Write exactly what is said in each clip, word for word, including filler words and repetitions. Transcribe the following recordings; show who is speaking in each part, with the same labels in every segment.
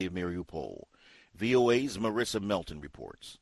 Speaker 1: Mariupol. V O A's Marissa Melton reports.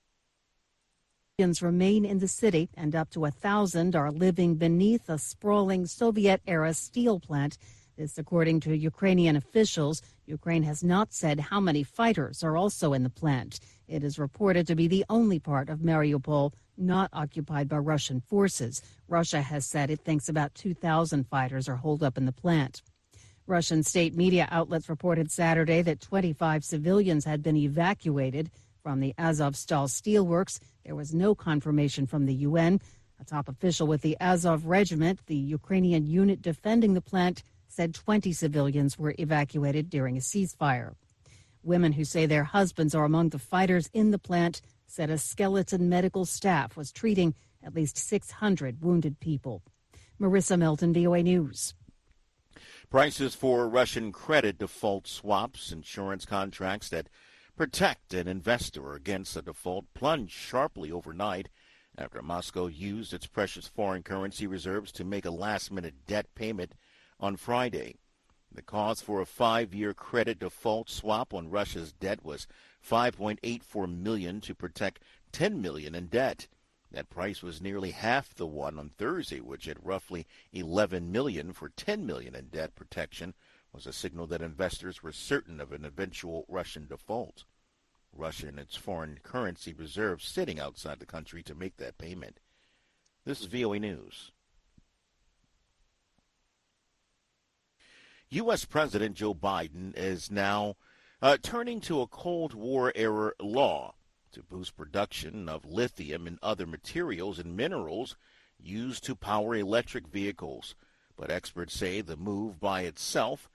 Speaker 2: Remain in the city, and up to a thousand are living beneath a sprawling Soviet-era steel plant. This, according to Ukrainian officials. Ukraine has not said how many fighters are also in the plant. It is reported to be the only part of Mariupol not occupied by Russian forces. Russia has said it thinks about two thousand fighters are holed up in the plant. Russian state media outlets reported Saturday that twenty-five civilians had been evacuated from the Azovstal steelworks. There was no confirmation from the U N. A top official with the Azov Regiment, the Ukrainian unit defending the plant, said twenty civilians were evacuated during a ceasefire. Women who say their husbands are among the fighters in the plant said a skeleton medical staff was treating at least six hundred wounded people. Marissa Melton, V O A News.
Speaker 1: Prices for Russian credit default swaps, insurance contracts that protect an investor against a default, plunged sharply overnight after Moscow used its precious foreign currency reserves to make a last-minute debt payment on Friday. The cost for a five-year credit default swap on Russia's debt was five point eight four million dollars to protect ten million dollars in debt. That price was nearly half the one on Thursday, which at roughly eleven million dollars for ten million dollars in debt protection was a signal that investors were certain of an eventual Russian default. Russia and its foreign currency reserves sitting outside the country to make that payment. This is V O A News. U S. President Joe Biden is now uh, turning to a Cold War-era law to boost production of lithium and other materials and minerals used to power electric vehicles. But experts say the move by itself